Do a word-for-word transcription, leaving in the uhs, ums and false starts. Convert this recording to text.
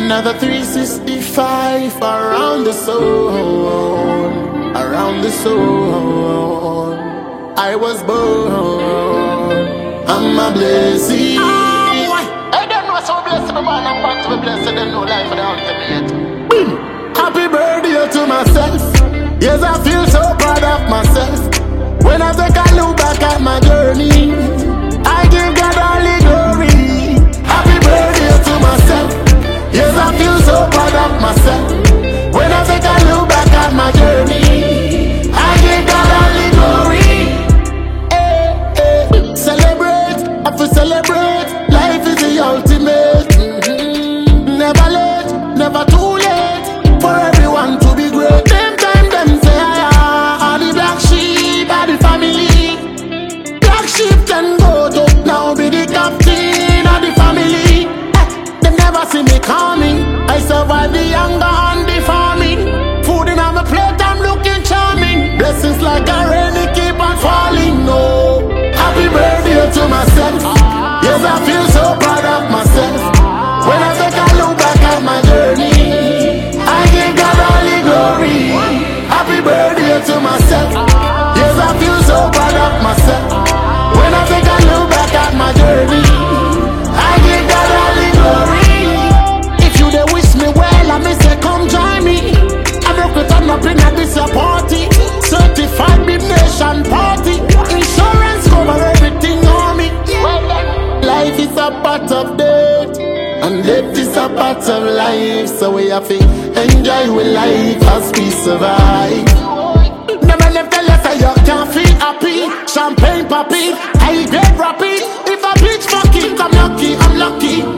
Another three sixty-five around the sun, around the sun. I was born, I'm a blessing. I don't know so blessed, but I'm about to be blessed. I don't know life without me. Happy birthday to myself. Yes, I feel so proud of myself. When I take a look back at my journey, I give God all the glory. Happy birthday to myself. Yes, I feel so proud of myself. When I take a look back at my journey, I give God all the glory. Hey, hey. Celebrate, I have to celebrate. Life is the ultimate. Mm-hmm. Never late, never too late for everyone to be great. Them time them say I are the black sheep of the family. Black sheep can go to now be the captain of the family. Them never see me coming. I survive the hunger and the farming. Food in my plate, I'm looking charming. Blessings like a rain, keep on falling. No, happy birthday to myself. Yes, I feel so proud of myself. When I take a look back at my journey, I give God all the glory. Happy birthday to myself. Yes, I feel so proud of myself. When I take a look back at my journey, I give God all the glory. If you they wish me well, I may say come join me. I broke it on up in a this a party. Certified Big Nation party. Insurance cover everything on me. Life is a part of death, and death is a part of life. So we have to enjoy with life as we survive. Never left the letter, you can't feel happy. Champagne poppy, high grade rapid. If a bitch fucking, I'm lucky, I'm lucky.